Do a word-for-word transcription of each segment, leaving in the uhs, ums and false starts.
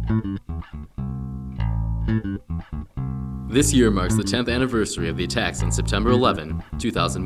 This year marks the tenth anniversary of the attacks on September eleventh, two thousand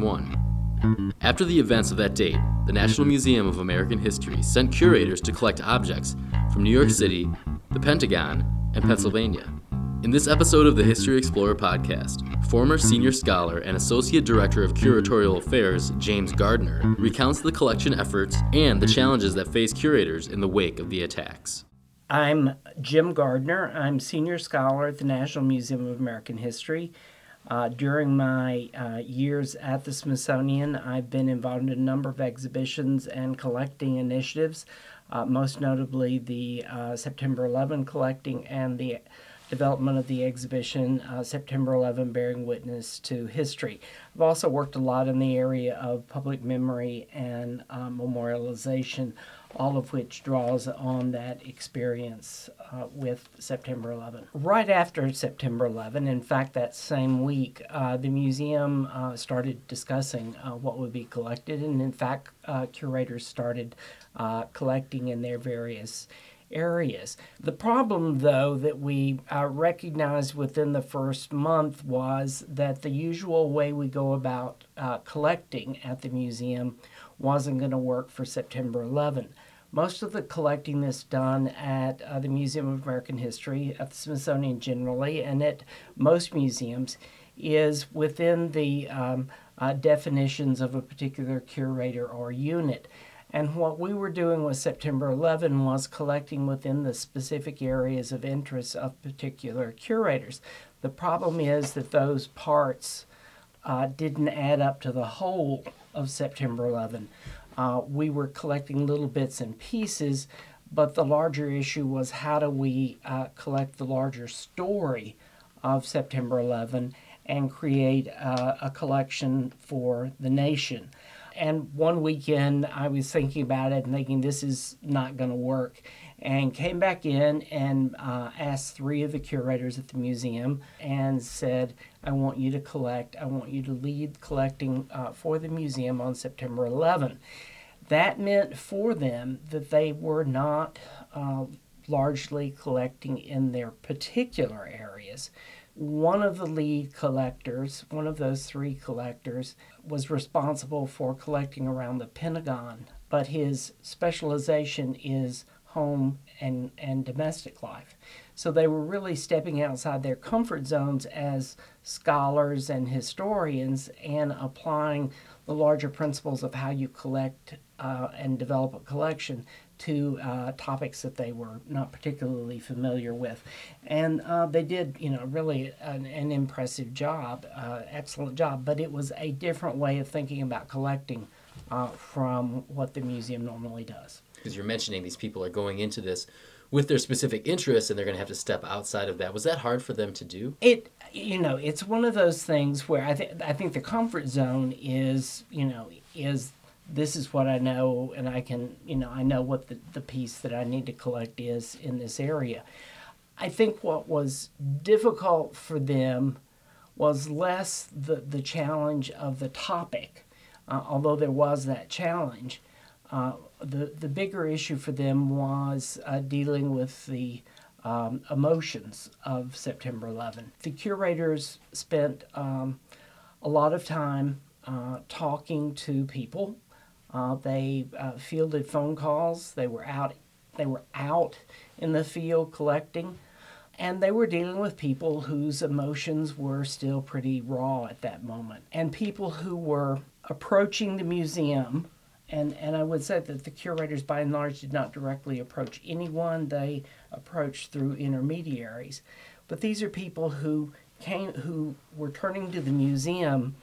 one. After the events of that date, the National Museum of American History sent curators to collect objects from New York City, the Pentagon, and Pennsylvania. In this episode of the History Explorer podcast, former senior scholar and associate director of curatorial affairs James Gardner recounts the collection efforts and the challenges that face curators in the wake of the attacks. I'm Jim Gardner. I'm senior scholar at the National Museum of American History. Uh, during my uh, years at the Smithsonian, I've been involved in a number of exhibitions and collecting initiatives, uh, most notably the uh, September eleventh collecting and the development of the exhibition uh, September eleventh Bearing Witness to History. I've also worked a lot in the area of public memory and uh, memorialization, all of which draws on that experience uh, with September eleventh. Right after September eleventh, in fact, that same week, uh, the museum uh, started discussing uh, what would be collected, and in fact, uh, curators started uh, collecting in their various areas. The problem, though, that we uh, recognized within the first month was that the usual way we go about uh, collecting at the museum wasn't going to work for September eleventh. Most of the collecting that's done at uh, the Museum of American History, at the Smithsonian generally, and at most museums is within the um, uh, definitions of a particular curator or unit. And what we were doing with September eleventh was collecting within the specific areas of interest of particular curators. The problem is that those parts uh, didn't add up to the whole of September eleventh. Uh, we were collecting little bits and pieces, but the larger issue was how do we uh, collect the larger story of September eleventh and create uh, a collection for the nation. And one weekend I was thinking about it and thinking this is not going to work, and came back in and uh, asked three of the curators at the museum and said, I want you to collect, I want you to lead collecting uh, for the museum on September eleventh. That meant for them that they were not uh, largely collecting in their particular areas. One of the lead collectors, one of those three collectors, was responsible for collecting around the Pentagon, but his specialization is home and, and domestic life. So they were really stepping outside their comfort zones as scholars and historians and applying the larger principles of how you collect uh, and develop a collection to uh, topics that they were not particularly familiar with. And uh, they did, you know, really an, an impressive job, uh, excellent job, but it was a different way of thinking about collecting uh, from what the museum normally does. Because you're mentioning these people are going into this with their specific interests and they're going to have to step outside of that. Was that hard for them to do? It, you know, it's one of those things where I think I think the comfort zone is, you know, is this is what I know, and I can, you know, I know what the, the piece that I need to collect is in this area. I think what was difficult for them was less the, the challenge of the topic, uh, although there was that challenge. Uh, the, the bigger issue for them was uh, dealing with the um, emotions of September eleventh. The curators spent um, a lot of time uh, talking to people. Uh, they uh, fielded phone calls. They were out. They were out in the field collecting, and they were dealing with people whose emotions were still pretty raw at that moment, and people who were approaching the museum. And and I would say that the curators, by and large, did not directly approach anyone. They approached through intermediaries, but these are people who came, who were turning to the museum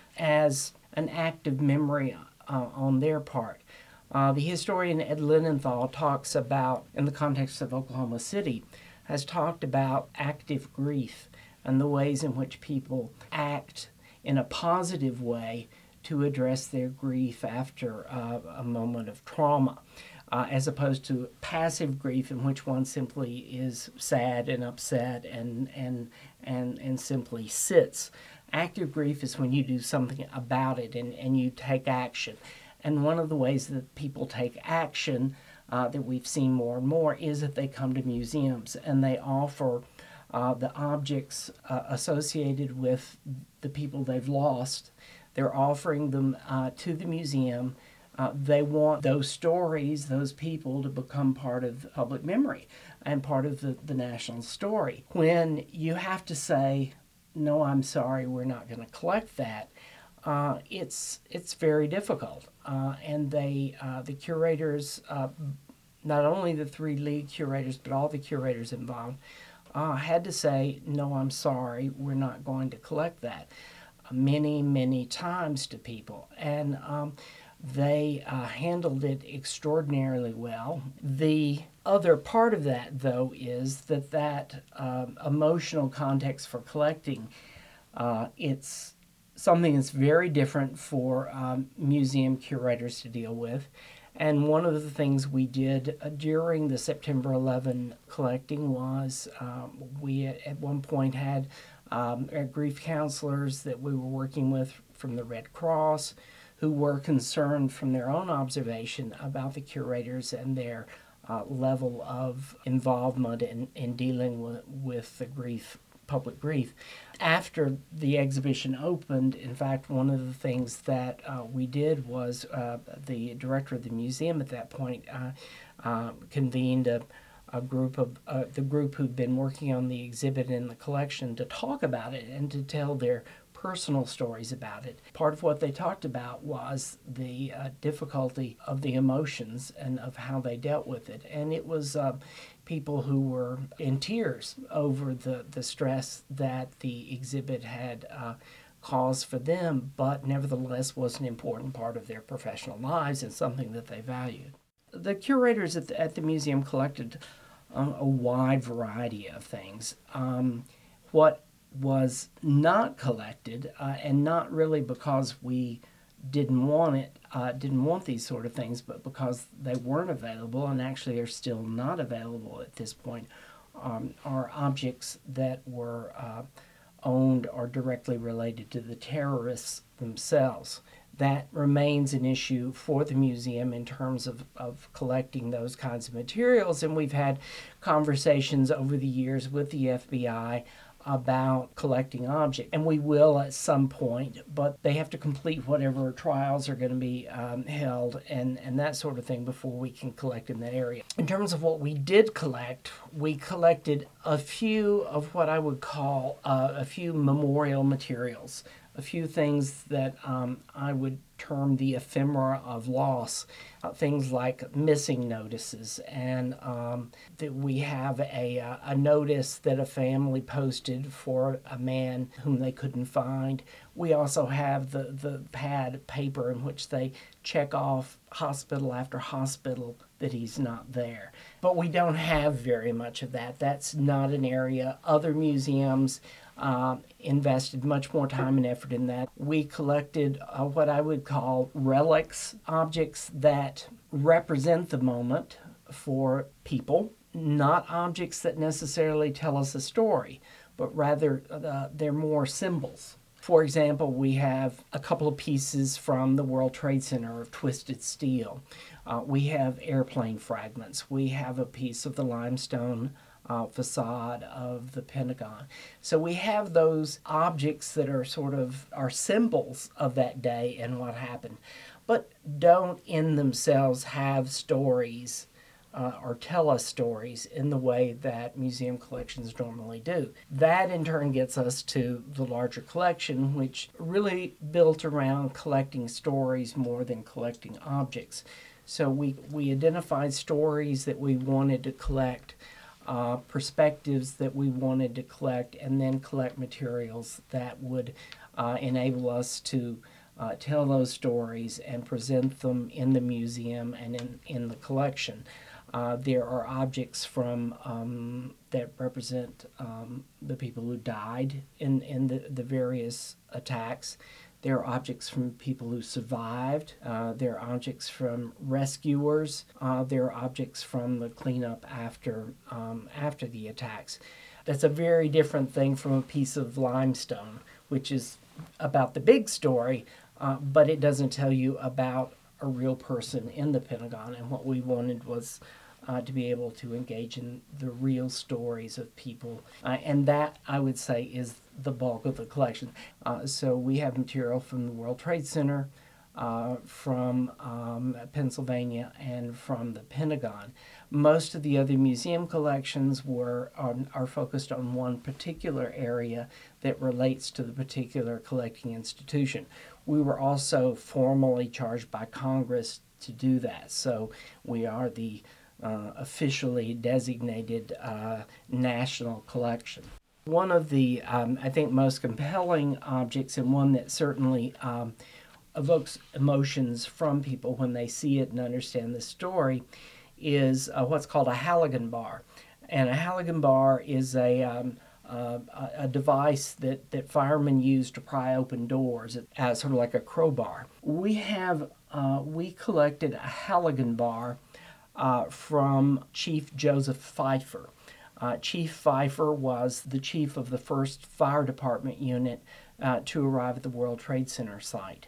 as an act of memory Uh, on their part. Uh, the historian Ed Linenthal talks about, in the context of Oklahoma City, has talked about active grief and the ways in which people act in a positive way to address their grief after uh, a moment of trauma, uh, as opposed to passive grief in which one simply is sad and upset and and and, and simply sits. Active grief is when you do something about it and, and you take action. And one of the ways that people take action uh, that we've seen more and more is that they come to museums and they offer uh, the objects uh, associated with the people they've lost. They're offering them uh, to the museum. Uh, they want those stories, those people, to become part of public memory and part of the, the national story. When you have to say, no, I'm sorry, we're not going to collect that, uh, it's it's very difficult. Uh, and they, uh, the curators, uh, not only the three lead curators, but all the curators involved, uh, had to say, no, I'm sorry, we're not going to collect that, many, many times to people. And um, they uh, handled it extraordinarily well. The other part of that, though, is that that um, emotional context for collecting, uh, it's something that's very different for um, museum curators to deal with. And one of the things we did uh, during the September eleventh collecting was um, we at, at one point had um, grief counselors that we were working with from the Red Cross, who were concerned from their own observation about the curators and their uh, level of involvement in, in dealing with, with the grief, public grief. After the exhibition opened, in fact, one of the things that uh, we did was uh, the director of the museum at that point uh, uh, convened a a group of uh, the group who'd been working on the exhibit and the collection to talk about it and to tell their personal stories about it. Part of what they talked about was the uh, difficulty of the emotions and of how they dealt with it. And it was uh, people who were in tears over the, the stress that the exhibit had uh, caused for them, but nevertheless was an important part of their professional lives and something that they valued. The curators at the, at the museum collected um, a wide variety of things. Um, what was not collected, uh, and not really because we didn't want it, uh, didn't want these sort of things, but because they weren't available and actually are still not available at this point, um, are objects that were uh, owned or directly related to the terrorists themselves. That remains an issue for the museum in terms of, of collecting those kinds of materials, and we've had conversations over the years with the F B I about collecting objects, and we will at some point, but they have to complete whatever trials are going to be um, held and, and that sort of thing before we can collect in that area. In terms of what we did collect, we collected a few of what I would call uh, a few memorial materials, a few things that um, I would term the ephemera of loss, uh, things like missing notices, and um, that we have a, uh, a notice that a family posted for a man whom they couldn't find. We also have the, the pad paper in which they check off hospital after hospital that he's not there. But we don't have very much of that. That's not an area. Other museums Uh, invested much more time and effort in that. We collected uh, what I would call relics, objects that represent the moment for people, not objects that necessarily tell us a story, but rather uh, they're more symbols. For example, we have a couple of pieces from the World Trade Center of twisted steel. Uh, we have airplane fragments. We have a piece of the limestone Uh, facade of the Pentagon. So we have those objects that are sort of are symbols of that day and what happened, but don't in themselves have stories uh, or tell us stories in the way that museum collections normally do. That in turn gets us to the larger collection, which really built around collecting stories more than collecting objects. So we, we identified stories that we wanted to collect, Uh, perspectives that we wanted to collect, and then collect materials that would uh, enable us to uh, tell those stories and present them in the museum and in, in the collection. Uh, there are objects from um, that represent um, the people who died in, in the, the various attacks. There are objects from people who survived. Uh, there are objects from rescuers. Uh, there are objects from the cleanup after um, after the attacks. That's a very different thing from a piece of limestone, which is about the big story, uh, but it doesn't tell you about a real person in the Pentagon, and what we wanted was uh, to be able to engage in the real stories of people. Uh, and that, I would say, is the bulk of the collection. Uh, so we have material from the World Trade Center, uh, from um, Pennsylvania, and from the Pentagon. Most of the other museum collections were on, are focused on one particular area that relates to the particular collecting institution. We were also formally charged by Congress to do that, so we are the uh, officially designated uh, national collection. One of the, um, I think, most compelling objects, and one that certainly um, evokes emotions from people when they see it and understand the story, is uh, what's called a Halligan bar. And a Halligan bar is a, um, uh, a device that, that firemen use to pry open doors, as sort of like a crowbar. We have, uh, we collected a Halligan bar uh, from Chief Joseph Pfeiffer. Uh, Chief Pfeiffer was the chief of the first fire department unit uh, to arrive at the World Trade Center site.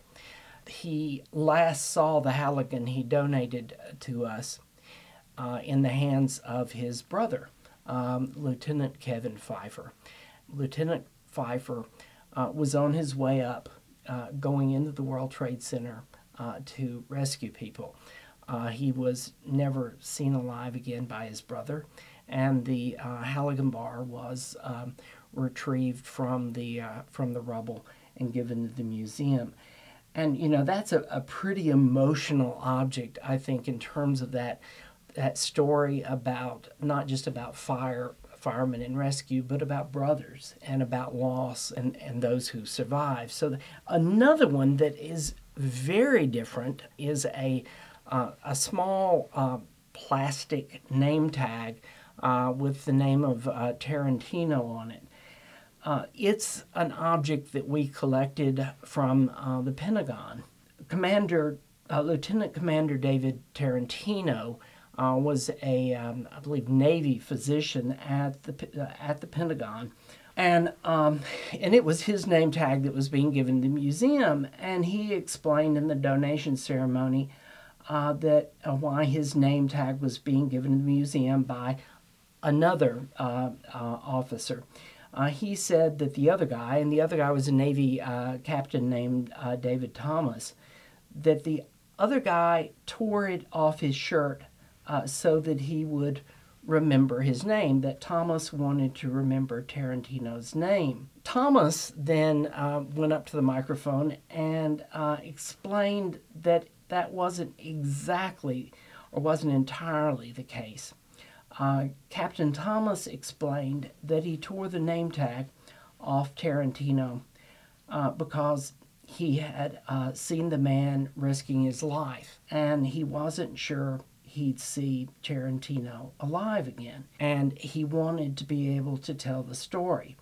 He last saw the Halligan he donated to us uh, in the hands of his brother, um, Lieutenant Kevin Pfeiffer. Lieutenant Pfeiffer uh, was on his way up, uh, going into the World Trade Center uh, to rescue people. Uh, he was never seen alive again by his brother, and the uh, Halligan bar was um, retrieved from the uh, from the rubble and given to the museum. And you know, that's a, a pretty emotional object, I think, in terms of that that story about not just about fire firemen and rescue, but about brothers and about loss and, and those who survive. So the, another one that is very different is a uh, a small uh, plastic name tag uh, with the name of uh, Tarantino on it. Uh, it's an object that we collected from uh, the Pentagon. Commander, uh, Lieutenant Commander David Tarantino uh, was a, um, I believe, Navy physician at the uh, at the Pentagon, and um, and it was his name tag that was being given to the museum. And he explained in the donation ceremony uh, that uh, why his name tag was being given to the museum by another uh, uh, officer. Uh, he said that the other guy, and the other guy was a Navy uh, captain named uh, David Thomas, that the other guy tore it off his shirt uh, so that he would remember his name, that Thomas wanted to remember Tarantino's name. Thomas then uh, went up to the microphone and uh, explained that that wasn't exactly or wasn't entirely the case. Uh, Captain Thomas explained that he tore the name tag off Tarantino uh, because he had uh, seen the man risking his life, and he wasn't sure he'd see Tarantino alive again, and he wanted to be able to tell the story.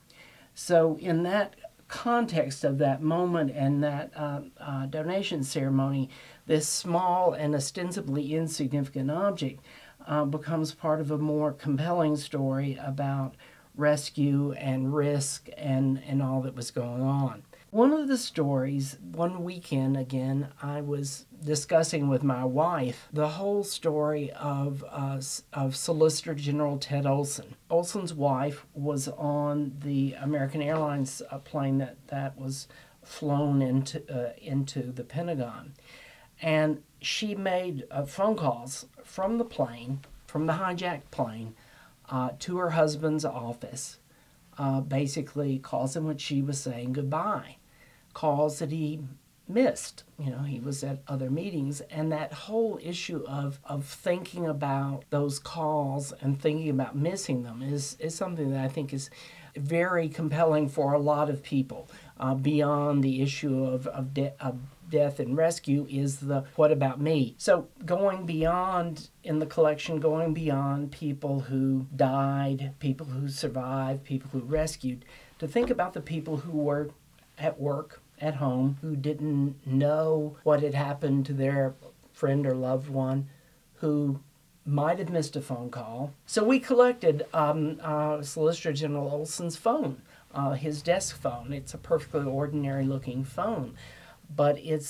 So in that context of that moment and that uh, uh, donation ceremony, this small and ostensibly insignificant object Uh, becomes part of a more compelling story about rescue and risk and, and all that was going on. One of the stories, one weekend again, I was discussing with my wife the whole story of uh, of Solicitor General Ted Olson. Olson's wife was on the American Airlines uh, plane that, that was flown into uh, into the Pentagon. And she made uh, phone calls from the plane, from the hijacked plane, uh, to her husband's office, uh, basically calls in which she was saying goodbye, calls that he missed. You know, he was at other meetings, and that whole issue of, of thinking about those calls and thinking about missing them is, is something that I think is very compelling for a lot of people. Uh, beyond the issue of, of, de- of death and rescue is the what about me? So going beyond in the collection, going beyond people who died, people who survived, people who rescued, to think about the people who were at work, at home, who didn't know what had happened to their friend or loved one, who might have missed a phone call. So we collected um, uh, Solicitor General Olson's phone, uh, his desk phone. It's a perfectly ordinary looking phone, but it's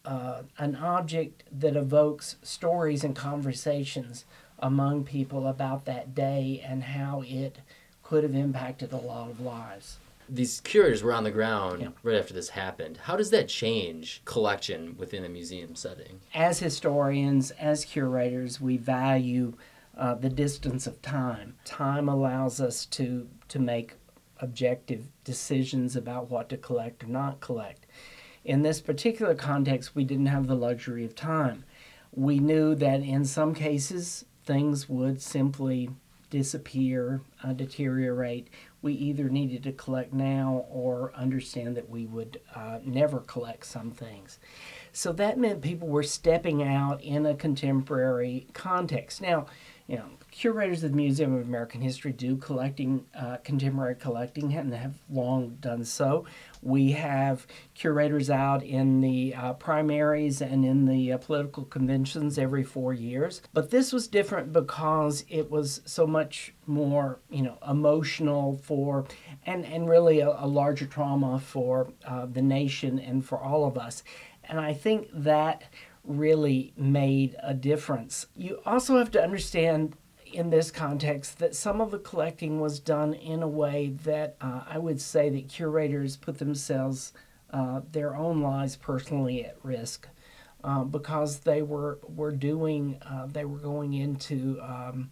uh, an object that evokes stories and conversations among people about that day and how it could have impacted a lot of lives. These curators were on the ground Yeah. right after this happened. How does that change collection within a museum setting? As historians, as curators, we value uh, the distance of time. Time allows us to, to make objective decisions about what to collect or not collect. In this particular context, we didn't have the luxury of time. We knew that in some cases, things would simply disappear, uh, deteriorate. We either needed to collect now or understand that we would uh, never collect some things. So that meant people were stepping out in a contemporary context. Now, you know, curators of the Museum of American History do collecting, uh, contemporary collecting, and have long done so. We have curators out in the uh, primaries and in the uh, political conventions every four years. But this was different because it was so much more, you know, emotional for, and, and really a, a larger trauma for uh, the nation and for all of us. And I think that really made a difference. You also have to understand in this context that some of the collecting was done in a way that uh, I would say that curators put themselves, uh, their own lives personally at risk uh, because they were, were doing, uh, they were going into um,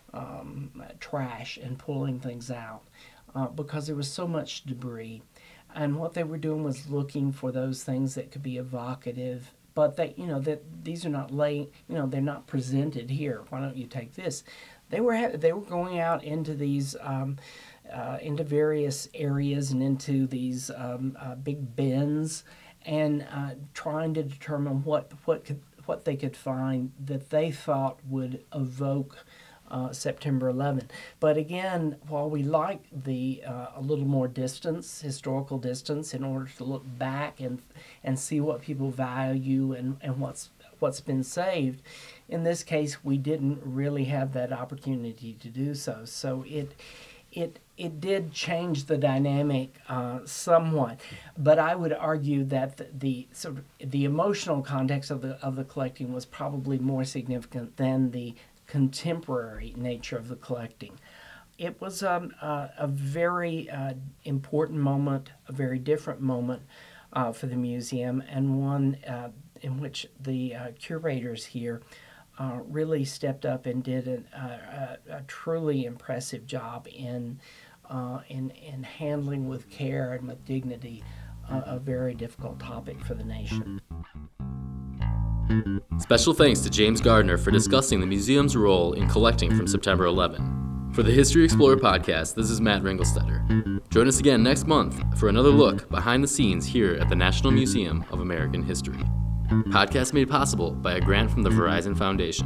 um, trash and pulling things out uh, because there was so much debris. And what they were doing was looking for those things that could be evocative, but they, you know, that these are not lay, you know, they're not presented here. Why don't you take this? They were ha- they were going out into these, um, uh, into various areas and into these um, uh, big bins, and uh, trying to determine what what could what they could find that they thought would evoke Uh, September eleventh. But again, while we like the uh, a little more distance, historical distance, in order to look back and and see what people value and, and what's what's been saved, in this case, we didn't really have that opportunity to do so. So it it it did change the dynamic uh, somewhat, but I would argue that the, the sort of the emotional context of the of the collecting was probably more significant than the contemporary nature of the collecting. It was um, uh, a very uh, important moment, a very different moment uh, for the museum, and one uh, in which the uh, curators here uh, really stepped up and did an, uh, a, a truly impressive job in, uh, in, in handling with care and with dignity uh, a very difficult topic for the nation. Special thanks to James Gardner for discussing the museum's role in collecting from September eleventh. For the History Explorer podcast, this is Matt Ringelstetter. Join us again next month for another look behind the scenes here at the National Museum of American History. Podcast made possible by a grant from the Verizon Foundation.